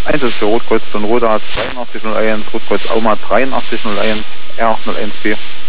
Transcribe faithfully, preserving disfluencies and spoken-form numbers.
Einsatz für Rotkreuz von Roda zweiundachtzig null eins, Rotkreuz Auma dreiundachtzig null eins, R null eins B.